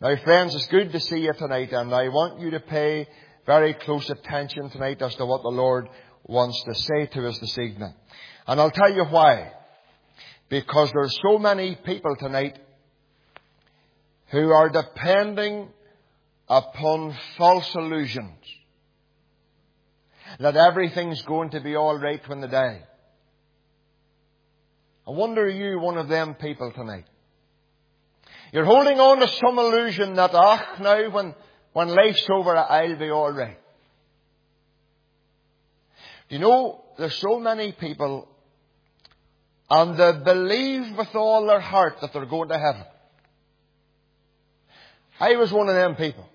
Now, friends, it's good to see you tonight, and I want you to pay very close attention tonight as to what the Lord wants to say to us this evening. And I'll tell you why. Because there's so many people tonight who are depending upon false illusions that everything's going to be all right when they die. I wonder, are you one of them people tonight? You're holding on to some illusion that, now when life's over, I'll be all right. You know, there's so many people, and they believe with all their heart that they're going to heaven. I was one of them people.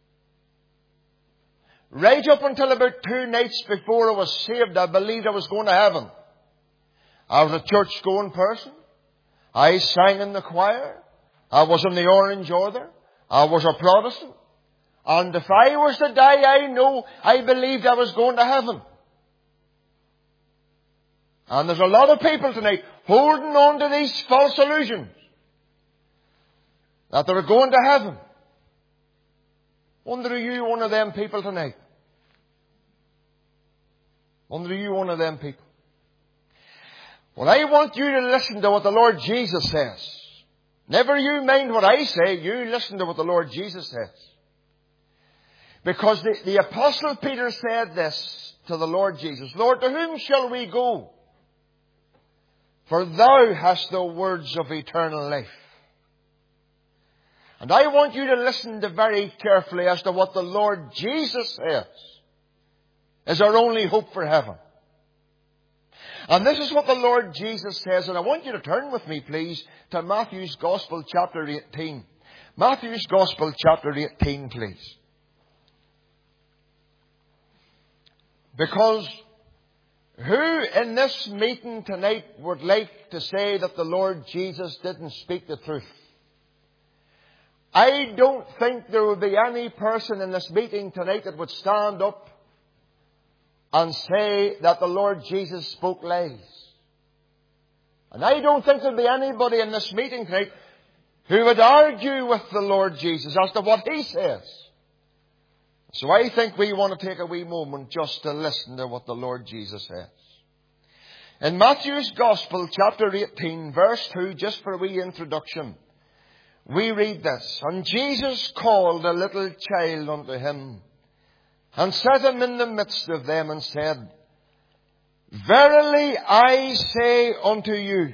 Right up until about 2 nights before I was saved, I believed I was going to heaven. I was a church-going person. I sang in the choir. I was in the Orange Order. I was a Protestant. And if I was to die, I believed I was going to heaven. And there's a lot of people tonight holding on to these false illusions that they're going to heaven. Wonder, are you one of them people tonight? Wonder, are you one of them people? Well, I want you to listen to what the Lord Jesus says. Never you mind what I say, you listen to what the Lord Jesus says. Because the Apostle Peter said this to the Lord Jesus, Lord, to whom shall we go? For thou hast the words of eternal life. And I want you to listen to very carefully as to what the Lord Jesus says is our only hope for heaven. And this is what the Lord Jesus says, and I want you to turn with me, please, to Matthew's Gospel, chapter 18. Matthew's Gospel, chapter 18, please. Because who in this meeting tonight would like to say that the Lord Jesus didn't speak the truth? I don't think there would be any person in this meeting tonight that would stand up and say that the Lord Jesus spoke lies. And I don't think there'll be anybody in this meeting tonight who would argue with the Lord Jesus as to what He says. So I think we want to take a wee moment just to listen to what the Lord Jesus says. In Matthew's Gospel, chapter 18, verse 2, just for a wee introduction, we read this. And Jesus called a little child unto Him, and set him in the midst of them, and said, Verily I say unto you,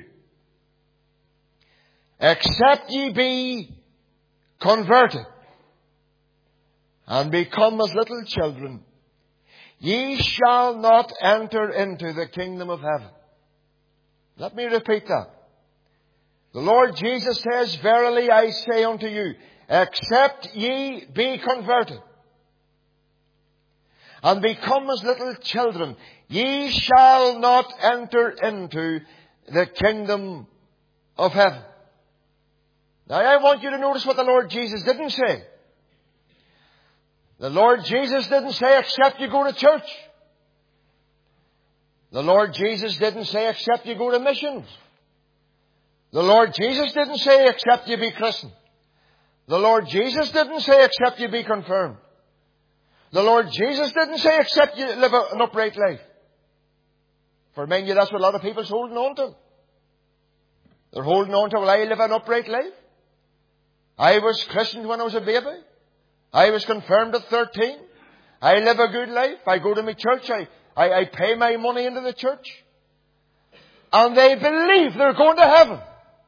except ye be converted, and become as little children, ye shall not enter into the kingdom of heaven. Let me repeat that. The Lord Jesus says, Verily I say unto you, except ye be converted, and become as little children, ye shall not enter into the kingdom of heaven. Now I want you to notice what the Lord Jesus didn't say. The Lord Jesus didn't say, except you go to church. The Lord Jesus didn't say, except you go to missions. The Lord Jesus didn't say, except you be christened. The Lord Jesus didn't say, except you be confirmed. The Lord Jesus didn't say, except you live an upright life. For many of you, that's what a lot of people's holding on to. They're holding on to, well, I live an upright life. I was christened when I was a baby. I was confirmed at 13. I live a good life. I go to my church. I pay my money into the church. And they believe they're going to heaven.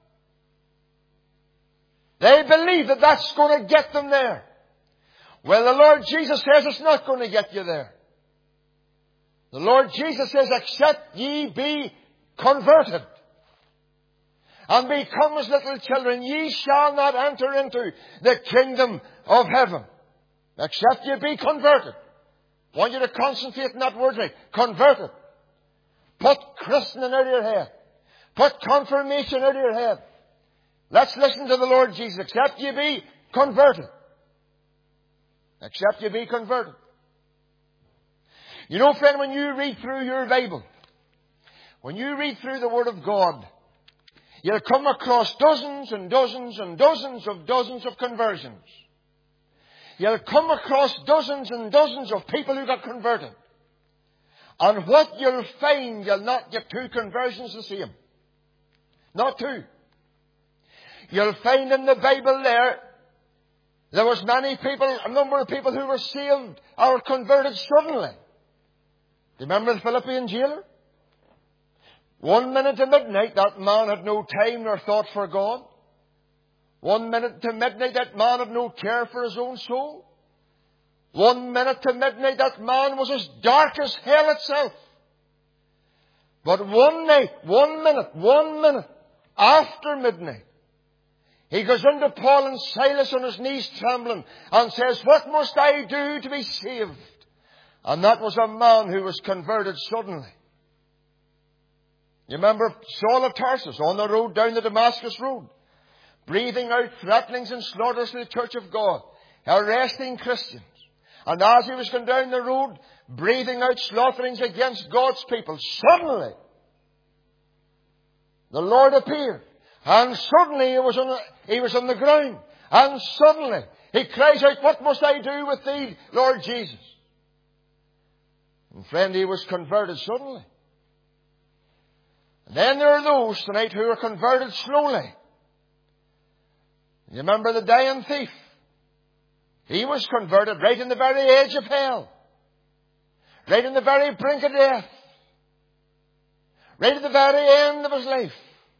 They believe that that's going to get them there. Well, the Lord Jesus says it's not going to get you there. The Lord Jesus says, except ye be converted and become as little children, ye shall not enter into the kingdom of heaven. Except ye be converted. I want you to concentrate on that word tonight. Converted. Put christening out of your head. Put confirmation out of your head. Let's listen to the Lord Jesus. Except ye be converted. Except you be converted. You know, friend, when you read through your Bible, when you read through the Word of God, you'll come across dozens and dozens and dozens of conversions. You'll come across dozens and dozens of people who got converted. And what you'll find, you'll not get two conversions the same. Not two. You'll find in the Bible there was many people, a number of people who were saved or converted suddenly. Do you remember the Philippian jailer? 1 minute to midnight, that man had no time nor thought for God. 1 minute to midnight, that man had no care for his own soul. 1 minute to midnight, that man was as dark as hell itself. But 1 minute, after midnight, he goes into Paul and Silas on his knees trembling and says, "What must I do to be saved?" And that was a man who was converted suddenly. You remember Saul of Tarsus on the road down the Damascus road, breathing out threatenings and slaughters to the church of God, arresting Christians. And as he was going down the road, breathing out slaughterings against God's people, suddenly the Lord appeared. And suddenly he was on the ground. And suddenly he cries out, "What must I do with thee, Lord Jesus?" And friend, he was converted suddenly. And then there are those tonight who are converted slowly. You remember the dying thief? He was converted right in the very edge of hell. Right in the very brink of death. Right at the very end of his life.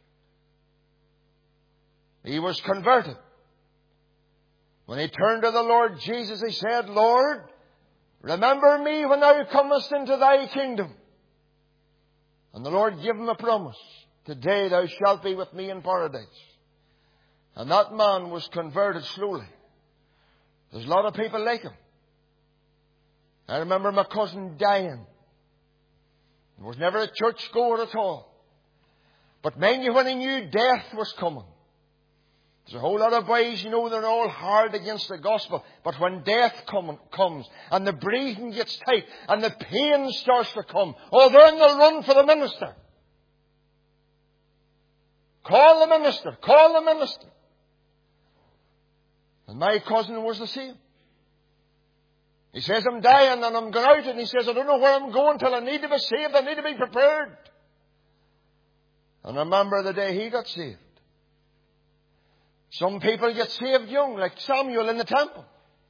He was converted. When he turned to the Lord Jesus, he said, "Lord, remember me when thou comest into thy kingdom." And the Lord gave him a promise. "Today thou shalt be with me in paradise." And that man was converted slowly. There's a lot of people like him. I remember my cousin dying. He was never a church goer at all. But mind you, when he knew death was coming, there's a whole lot of boys, they're all hard against the gospel. But when death comes and the breathing gets tight and the pain starts to come, then they'll run for the minister. Call the minister. Call the minister. And my cousin was the same. He says, "I'm dying and I'm going out." And he says, "I don't know where I'm going till I need to be saved. I need to be prepared." And I remember the day he got saved. Some people get saved young, like Samuel in the temple.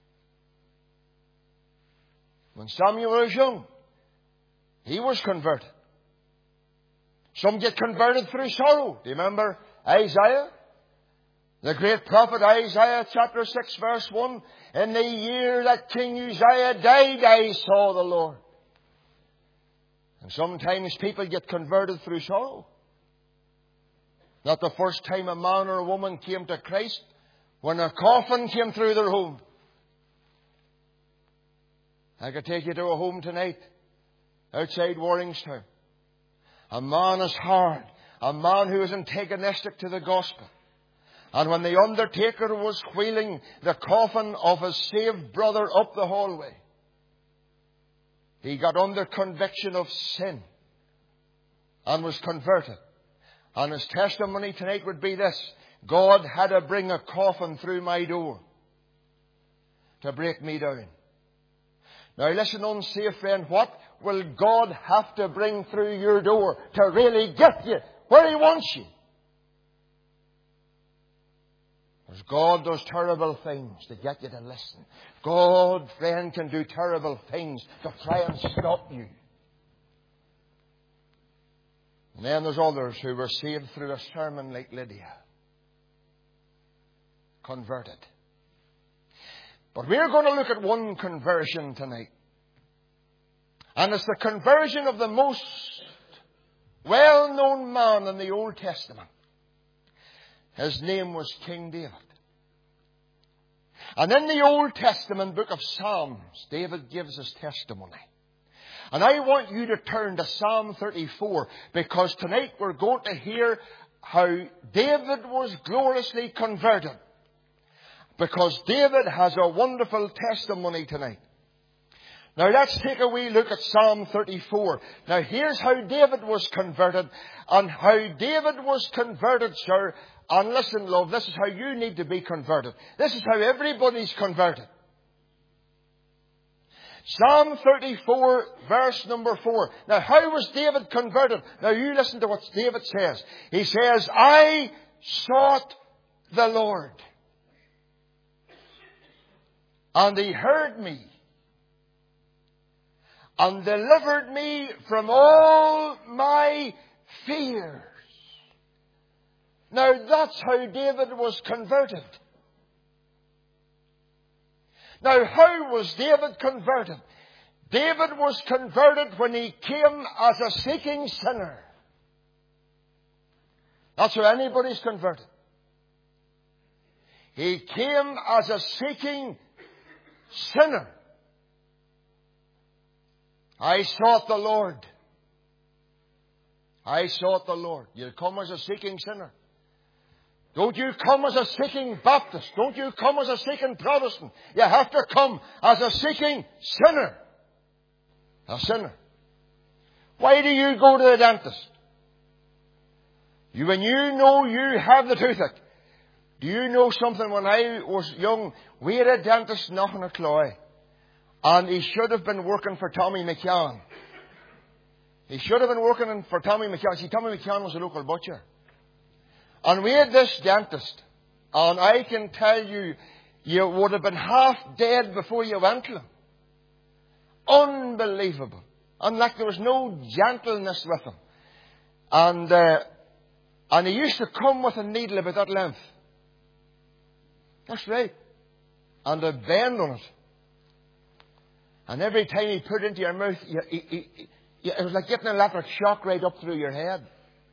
When Samuel was young, he was converted. Some get converted through sorrow. Do you remember Isaiah? The great prophet Isaiah, chapter 6, verse 1. "In the year that King Uzziah died, I saw the Lord." And sometimes people get converted through sorrow. Not the first time a man or a woman came to Christ when a coffin came through their home. I could take you to a home tonight outside Warringstown. A man is hard. A man who is antagonistic to the gospel. And when the undertaker was wheeling the coffin of his saved brother up the hallway, he got under conviction of sin and was converted. And his testimony tonight would be this: God had to bring a coffin through my door to break me down. Now listen, unsaved friend, what will God have to bring through your door to really get you where He wants you? Because God does terrible things to get you to listen. God, friend, can do terrible things to try and stop you. And then there's others who were saved through a sermon like Lydia. Converted. But we're going to look at one conversion tonight. And it's the conversion of the most well-known man in the Old Testament. His name was King David. And in the Old Testament book of Psalms, David gives his testimony. And I want you to turn to Psalm 34, because tonight we're going to hear how David was gloriously converted. Because David has a wonderful testimony tonight. Now let's take a wee look at Psalm 34. Now here's how David was converted. And how David was converted, sir. And listen, love, this is how you need to be converted. This is how everybody's converted. Psalm 34, verse number 4. Now how was David converted? Now you listen to what David says. He says, I sought the Lord, and He heard me, and delivered me from all my fears. Now that's how David was converted. Now how was David converted? David was converted when he came as a seeking sinner. That's how anybody's converted. He came as a seeking sinner. I sought the Lord. I sought the Lord. You come as a seeking sinner. Don't you come as a seeking Baptist. Don't you come as a seeking Protestant. You have to come as a seeking sinner. A sinner. Why do you go to the dentist? When you know you have the toothache. Do you know something? When I was young, we had a dentist in Knocknancloy. And he should have been working for Tommy McCann. He should have been working for Tommy McCann. See, Tommy McCann was a local butcher. And we had this dentist. And I can tell you, you would have been half dead before you went to him. Unbelievable. And like there was no gentleness with him. And he used to come with a needle about that length. That's right. And a bend on it. And every time he put it into your mouth, it was like getting an electric shock right up through your head.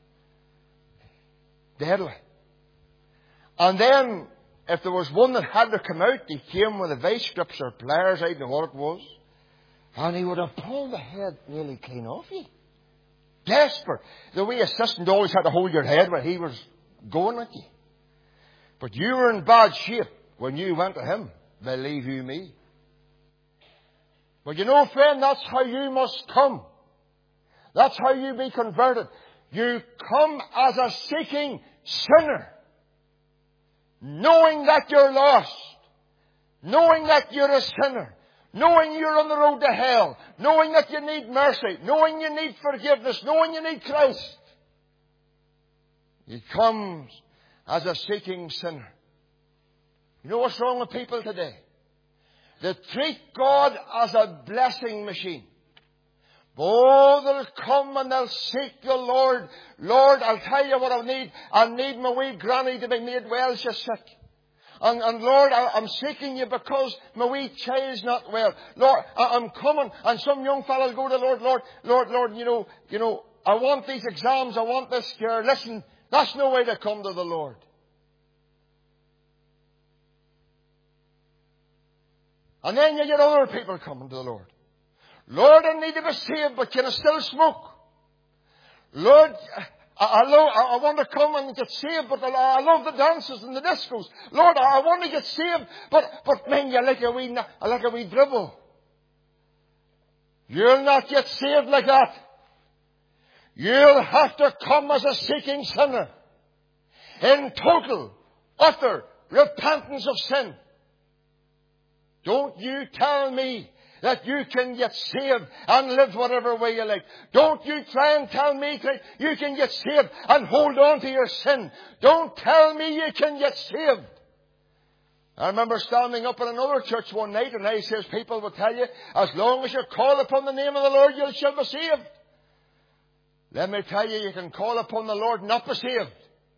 Deadly. And then, if there was one that had to come out, he came with a vice grips or pliers, I don't know what it was. And he would have pulled the head nearly clean off you. Desperate. The wee assistant always had to hold your head where he was going at you. But you were in bad shape when you went to him. Believe you me. But you know, friend, that's how you must come. That's how you be converted. You come as a seeking sinner. Knowing that you're lost. Knowing that you're a sinner. Knowing you're on the road to hell. Knowing that you need mercy. Knowing you need forgiveness. Knowing you need Christ. He comes as a seeking sinner. You know what's wrong with people today? They treat God as a blessing machine. Oh, they'll come and they'll seek the Lord. Lord, I'll tell you what I need. I need my wee granny to be made well. She's sick. And Lord, I'm seeking you because my wee child's not well. Lord, I'm coming. And some young fellow will go to the Lord, you know, I want these exams. I want this cure. Listen, that's no way to come to the Lord. And then you get other people coming to the Lord. Lord, I need to be saved, but can I still smoke? Lord, I want to come and get saved, but I love the dances and the discos. Lord, I want to get saved, but man, you're like a wee dribble. You'll not get saved like that. You'll have to come as a seeking sinner. In total, utter repentance of sin. Don't you tell me that you can get saved and live whatever way you like. Don't you try and tell me that you can get saved and hold on to your sin. Don't tell me you can get saved. I remember standing up in another church one night and I says, people will tell you, as long as you call upon the name of the Lord, you shall be saved. Let me tell you, you can call upon the Lord and not be saved.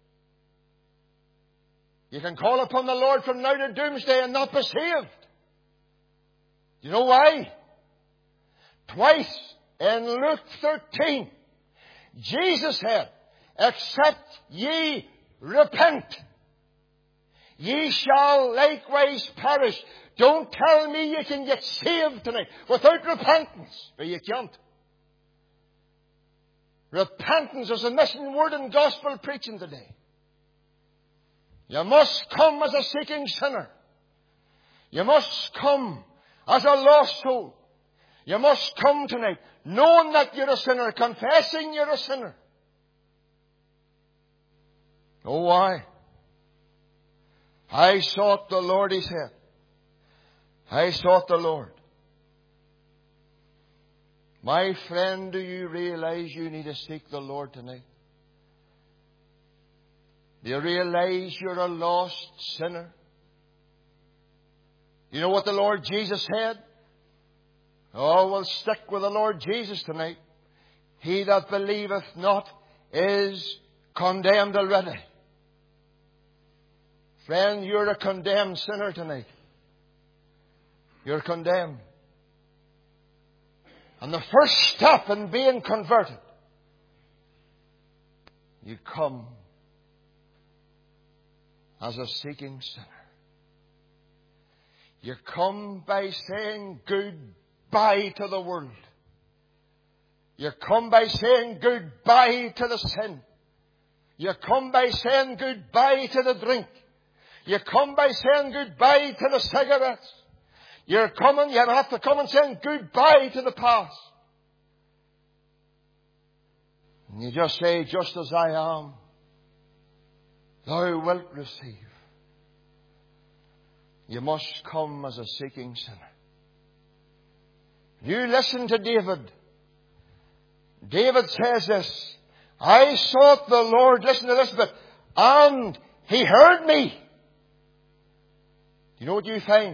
You can call upon the Lord from now to doomsday and not be saved. You know why? Twice in Luke 13, Jesus said, except ye repent, ye shall likewise perish. Don't tell me you can get saved tonight without repentance, or you can't. Repentance is a missing word in gospel preaching today. You must come as a seeking sinner. You must come as a lost soul. You must come tonight knowing that you're a sinner, confessing you're a sinner. Oh, why? I sought the Lord, he said. I sought the Lord. My friend, do you realize you need to seek the Lord tonight? Do you realize you're a lost sinner? You know what the Lord Jesus said? Oh, we'll stick with the Lord Jesus tonight. He that believeth not is condemned already. Friend, you're a condemned sinner tonight. You're condemned. And the first step in being converted, you come as a seeking sinner. You come by saying goodbye to the world. You come by saying goodbye to the sin. You come by saying goodbye to the drink. You come by saying goodbye to the cigarettes. You have to come and saying goodbye to the past. And you just say, just as I am, thou wilt receive. You must come as a seeking sinner. You listen to David. David says this, I sought the Lord, listen to this bit, and He heard me. You know what you find?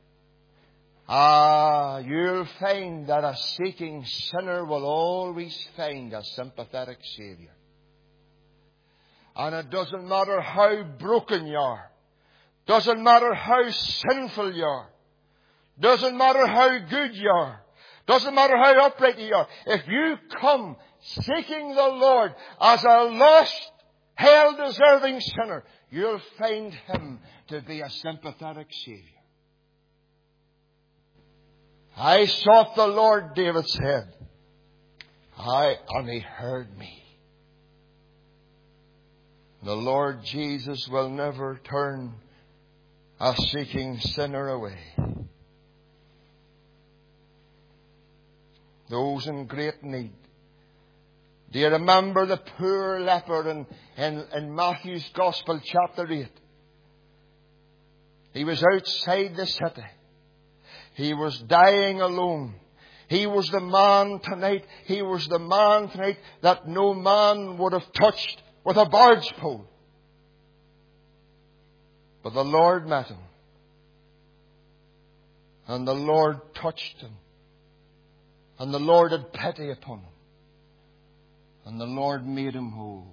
You'll find that a seeking sinner will always find a sympathetic Saviour. And it doesn't matter how broken you are. Doesn't matter how sinful you are. Doesn't matter how good you are. Doesn't matter how upright you are. If you come seeking the Lord as a lost, hell-deserving sinner, you'll find Him to be a sympathetic Saviour. I sought the Lord, David said. And He heard me. The Lord Jesus will never turn a seeking sinner away. Those in great need. Do you remember the poor leper in Matthew's Gospel, chapter 8? He was outside the city. He was dying alone. He was the man tonight. He was the man tonight that no man would have touched with a barge pole. But the Lord met him. And the Lord touched him. And the Lord had pity upon him. And the Lord made him whole.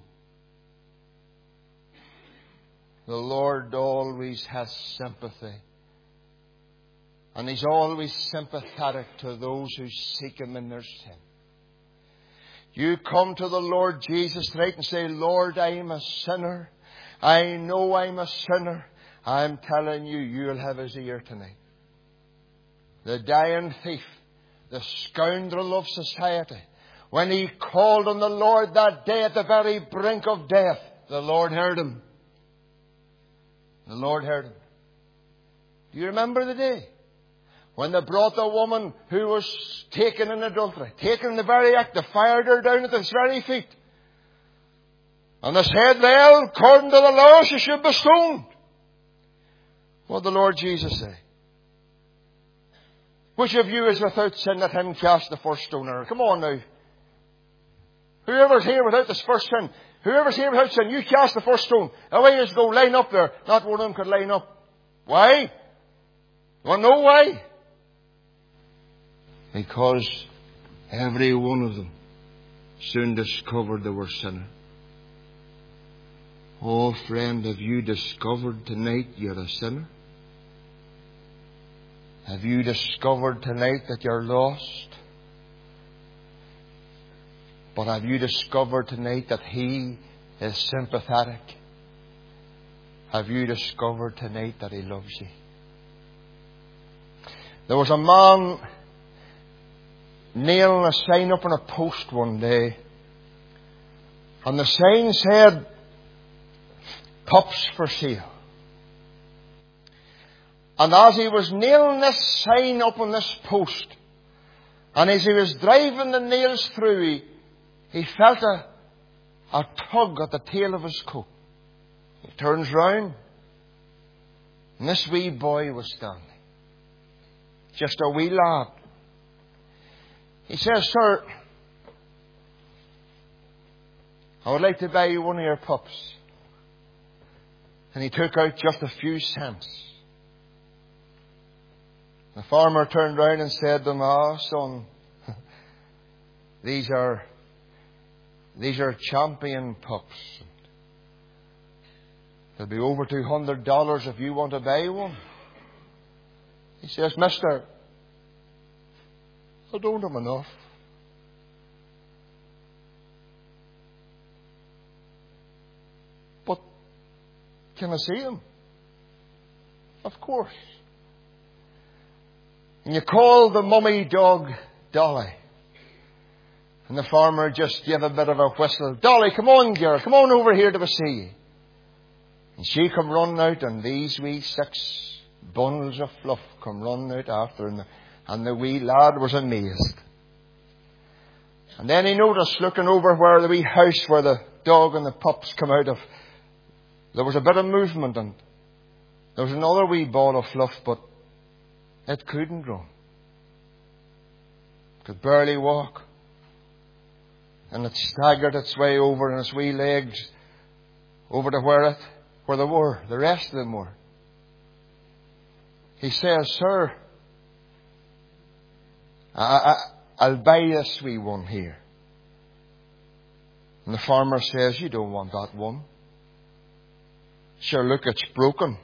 The Lord always has sympathy. And He's always sympathetic to those who seek Him in their sin. You come to the Lord Jesus tonight and say, Lord, I'm a sinner. I know I'm a sinner. I'm telling you, you'll have His ear tonight. The dying thief, the scoundrel of society, when he called on the Lord that day at the very brink of death, the Lord heard him. The Lord heard him. Do you remember the day when they brought the woman who was taken in adultery, taken in the very act, they fired her down at His very feet. And they said, well, according to the law, she should be stoned. What did the Lord Jesus say? Which of you is without sin, let him cast the first stone at her? Come on now. Whoever's here without this first sin, whoever's here without sin, you cast the first stone. Away just go line up there. Not one of them could line up. Why? You want to know why? Because every one of them soon discovered they were sinners. Oh, friend, have you discovered tonight you're a sinner? Have you discovered tonight that you're lost? But have you discovered tonight that He is sympathetic? Have you discovered tonight that He loves you? There was a man nailing a sign up on a post one day. And the sign said, pups for sale. And as he was nailing this sign up on this post, And as he was driving the nails through, he felt a tug at the tail of his coat. He turns round, and this wee boy was standing. Just a wee lad. He says, "Sir, I would like to buy you one of your pups." And he took out just a few cents. The farmer turned round and said to him, "Ah, son, these are champion pups. They'll be over $200 if you want to buy one." He says, "Mister, I don't have enough." "But can I see him?" "Of course." And you call the mummy dog Dolly. And the farmer just gave a bit of a whistle. "Dolly, come on, girl. Come on over here to see you." And she come running out, and these wee 6 bundles of fluff come running out after her. And the wee lad was amazed. And then he noticed, looking over where the wee house where the dog and the pups come out of, there was a bit of movement, and there was another wee ball of fluff, but it couldn't run. Could barely walk. And it staggered its way over on its wee legs over to where they were. The rest of them were. He says, "Sir, I'll buy this wee one here." And the farmer says, "You don't want that one. Sure, look, it's broken.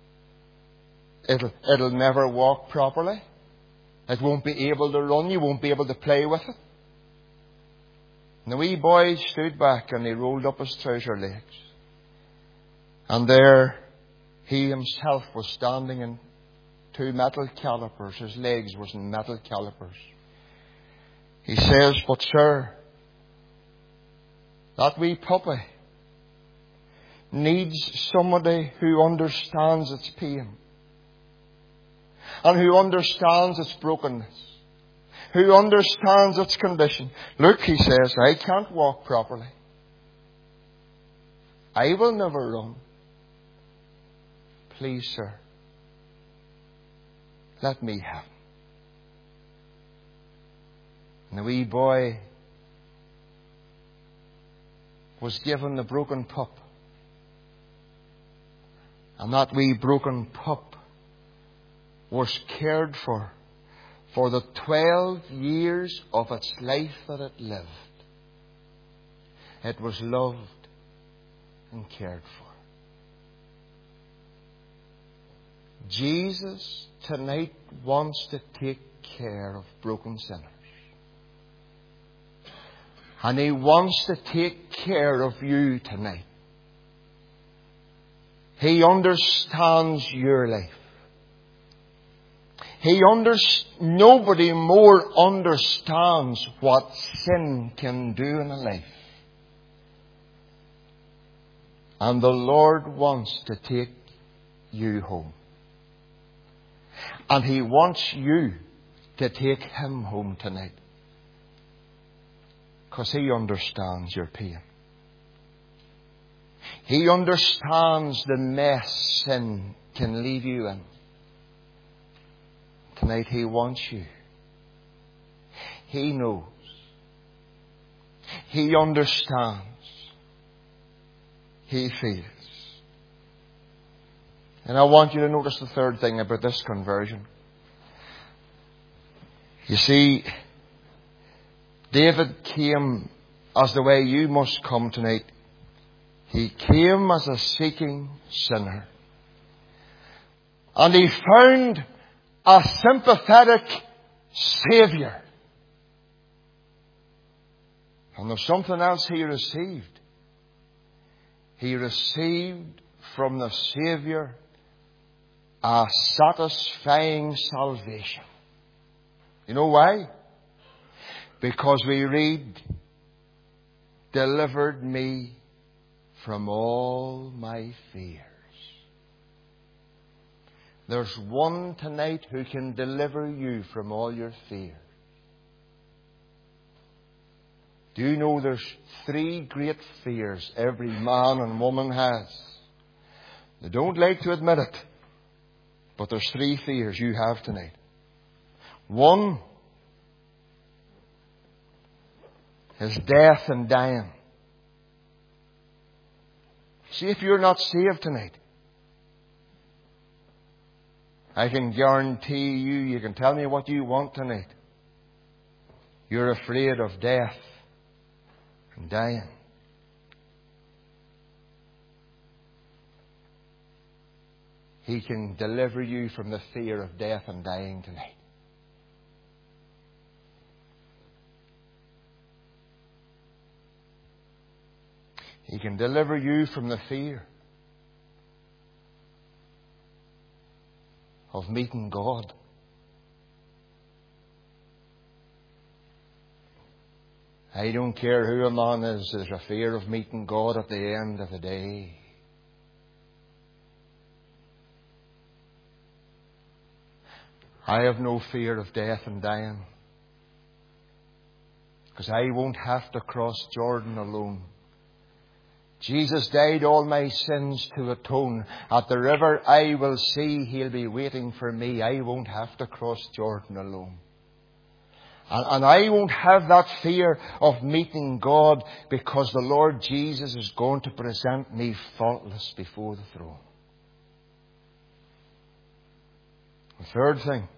It'll never walk properly. It won't be able to run. You won't be able to play with it." And the wee boy stood back and he rolled up his trouser legs. And there he himself was standing in 2 metal calipers. His legs was in metal calipers. He says, "But sir, that wee puppy needs somebody who understands its pain. And who understands its brokenness. Who understands its condition. Look," he says, "I can't walk properly. I will never run. Please, sir, let me have him." And the wee boy was given the broken pup. And that wee broken pup was cared for the 12 years of its life that it lived. It was loved and cared for. Jesus tonight wants to take care of broken sinners. And He wants to take care of you tonight. He understands your life. Nobody more understands what sin can do in a life. And the Lord wants to take you home. And He wants you to take Him home tonight. Because He understands your pain. He understands the mess sin can leave you in. Tonight He wants you. He knows. He understands. He feels. And I want you to notice the third thing about this conversion. You see, David came as the way you must come tonight. He came as a seeking sinner. And he found a sympathetic Saviour. And there's something else he received. He received from the Saviour a satisfying salvation. You know why? Because we read, delivered me from all my fears. There's one tonight who can deliver you from all your fears. Do you know there's 3 great fears every man and woman has? They don't like to admit it, but there's 3 fears you have tonight. 1 is death and dying. See, if you're not saved tonight, I can guarantee you can tell me what you want tonight. You're afraid of death and dying. He can deliver you from the fear of death and dying tonight. He can deliver you from the fear of meeting God. I don't care who a man is, there's a fear of meeting God at the end of the day. I have no fear of death and dying, because I won't have to cross Jordan alone. Jesus died all my sins to atone. At the river I will see, He'll be waiting for me. I won't have to cross Jordan alone. And I won't have that fear of meeting God, because the Lord Jesus is going to present me faultless before the throne. The third thing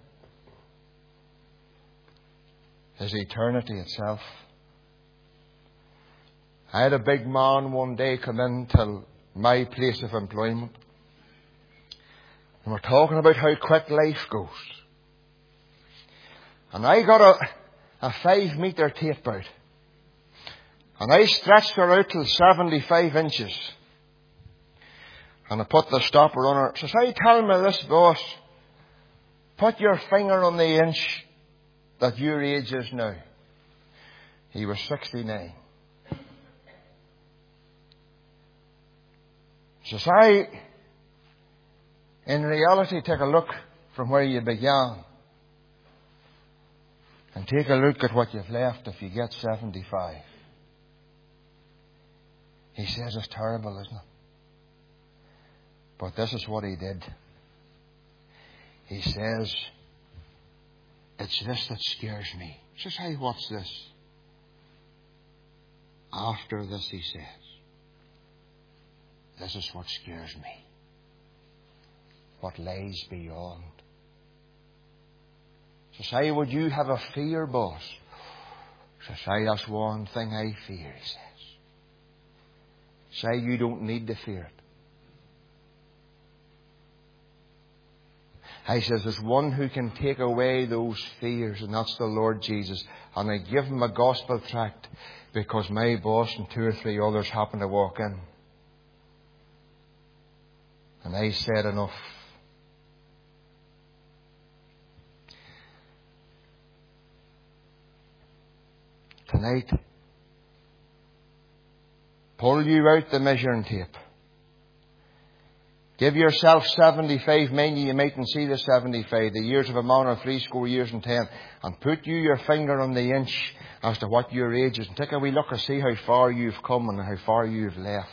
is eternity itself. I had a big man one day come into my place of employment, and we're talking about how quick life goes. And I got a 5-metre tape out, and I stretched her out till 75 inches, and I put the stopper on her. So I tell me this, boss, put your finger on the inch that your age is now. He was 69. So in reality, take a look from where you began, and take a look at what you've left if you get 75. He says it's terrible, isn't it? But this is what he did. He says, it's this that scares me. He says, hey, what's this? After this, he says, this is what scares me. What lies beyond. So say, would you have a fear, boss? So say, that's one thing I fear, he says. Say, you don't need to fear it. He says, there's one who can take away those fears, and that's the Lord Jesus. And I give him a gospel tract because my boss and 2 or 3 others happened to walk in. And I said, enough. Tonight, pull you out the measuring tape. Give yourself 75, mind you mightn't see the 75, the years of a man are 80 years and 10, and put you your finger on the inch as to what your age is, and take a wee look and see how far you've come and how far you've left.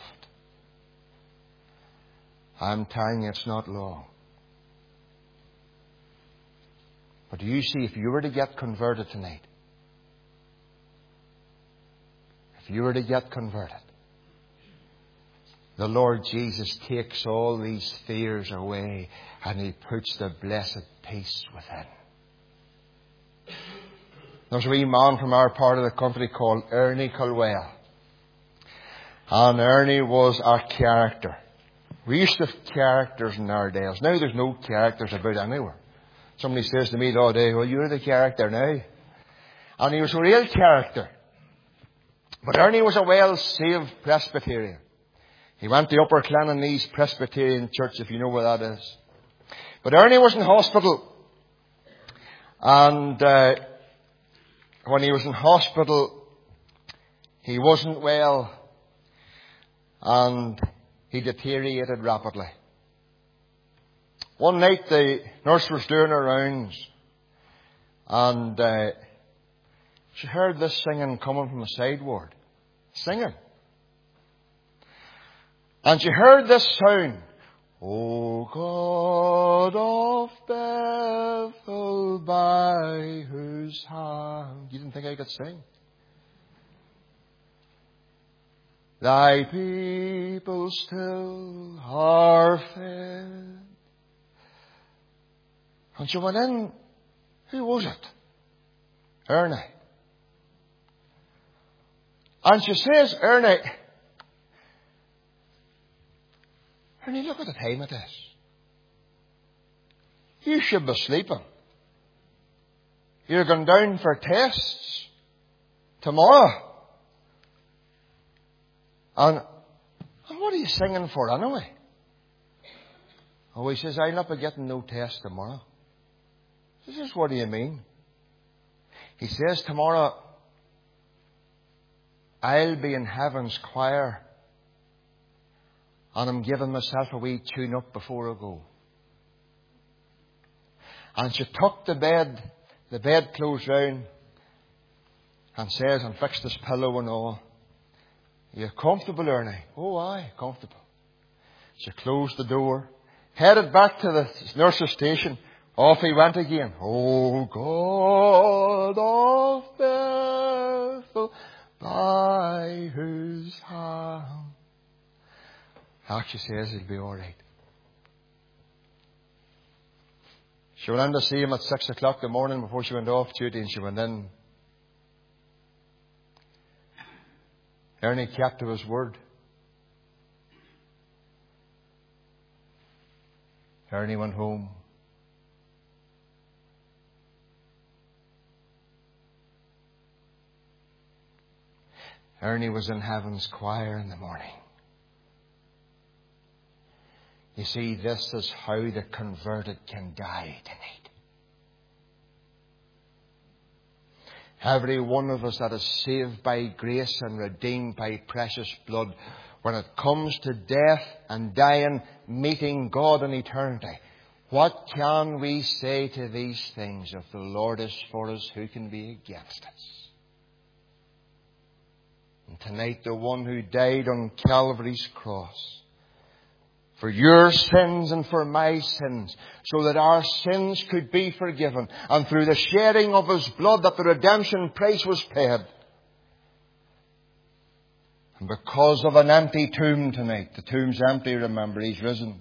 I'm telling you, it's not long. But do you see, if you were to get converted tonight, if you were to get converted, the Lord Jesus takes all these fears away and He puts the blessed peace within. There's a wee man from our part of the country called Ernie Colwell. And Ernie was our character. We used to have characters in our days. Now there's no characters about anywhere. Somebody says to me the other day, well, you're the character now. And he was a real character. But Ernie was a well-saved Presbyterian. He went to Upper Clonanese Presbyterian Church, if you know where that is. But Ernie was in hospital. And when he was in hospital, he wasn't well. And he deteriorated rapidly. One night the nurse was doing her rounds. And She heard this singing coming from the sideward. Singing. And she heard this sound. O God of Bethel, by whose hand... You didn't think I could sing? Thy people still are fed. And she went in. Who was it? Ernie. And she says, Ernie, look at the time it is. You should be sleeping. You're going down for tests tomorrow. And what are you singing for anyway? Oh, he says, I'll not be getting no test tomorrow. He says, what do you mean? He says, tomorrow I'll be in heaven's choir. And I'm giving myself a wee tune-up before I go. And she tucked the bedclothes round, and says, and fixed his pillow and all. You comfortable, Ernie? Oh, aye, comfortable. She closed the door, headed back to the nurse's station. Off he went again. Oh, God of Bethel, by whose hand... She says he'll be all right. She went in to see him at 6 o'clock in the morning before she went off duty, and she went in. Ernie kept to his word. Ernie went home. Ernie was in heaven's choir in the morning. You see, this is how the converted can die tonight. Every one of us that is saved by grace and redeemed by precious blood, when it comes to death and dying, meeting God in eternity, what can we say to these things? If the Lord is for us, who can be against us? And tonight, the one who died on Calvary's cross, for your sins and for my sins, so that our sins could be forgiven, and through the shedding of His blood that the redemption price was paid. And because of an empty tomb tonight, the tomb's empty, remember, He's risen.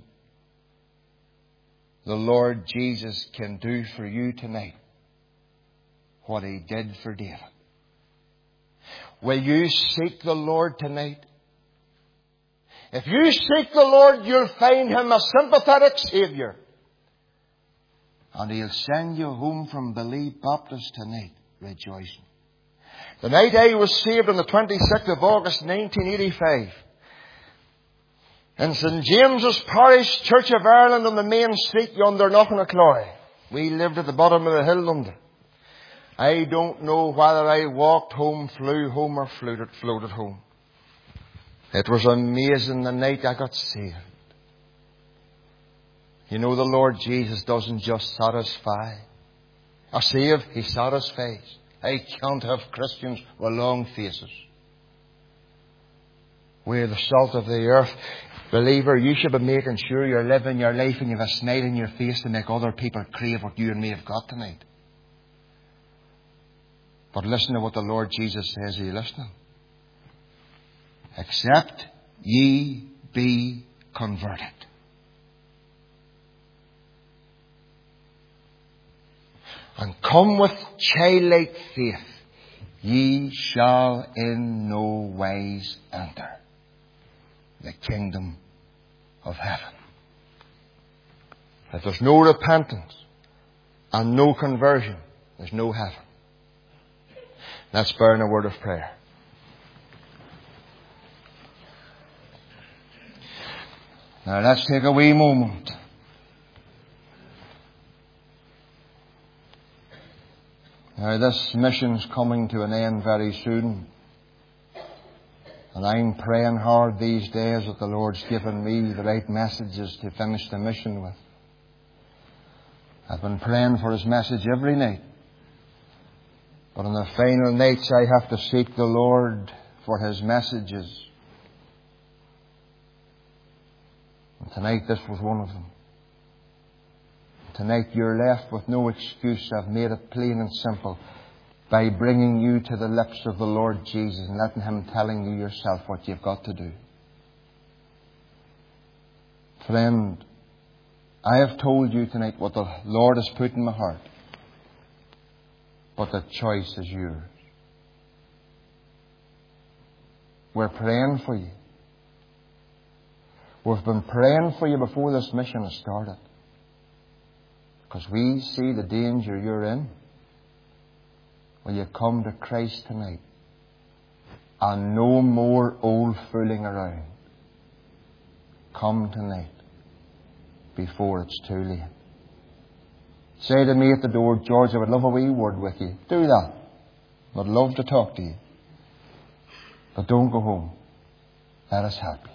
The Lord Jesus can do for you tonight what He did for David. Will you seek the Lord tonight? If you seek the Lord, you'll find Him a sympathetic Saviour. And He'll send you home from Believe Baptist tonight, rejoicing. The night I was saved on the 26th of August 1985, in St. James's Parish Church of Ireland on the main street yonder Knocknancloy. We lived at the bottom of the hill under. I don't know whether I walked home, flew home, or floated home. It was amazing the night I got saved. You know, the Lord Jesus doesn't just satisfy or save, He satisfies. I can't have Christians with long faces. We're the salt of the earth. Believer, you should be making sure you're living your life and you have a smile in your face to make other people crave what you and me have got tonight. But listen to what the Lord Jesus says. Are you listening? Except ye be converted. And come with childlike faith, ye shall in no wise enter the kingdom of heaven. If there's no repentance and no conversion, there's no heaven. Let's burn a word of prayer. Now let's take a wee moment. Now this mission's coming to an end very soon. And I'm praying hard these days that the Lord's given me the right messages to finish the mission with. I've been praying for His message every night. But on the final nights I have to seek the Lord for His messages. And tonight this was one of them. Tonight you're left with no excuse. I've made it plain and simple by bringing you to the lips of the Lord Jesus and letting Him telling you yourself what you've got to do. Friend, I have told you tonight what the Lord has put in my heart. But the choice is yours. We're praying for you. We've been praying for you before this mission has started. Because we see the danger you're in. Will you come to Christ tonight? And no more old fooling around. Come tonight before it's too late. Say to me at the door, George, I would love a wee word with you. Do that. I'd love to talk to you. But don't go home. Let us happy.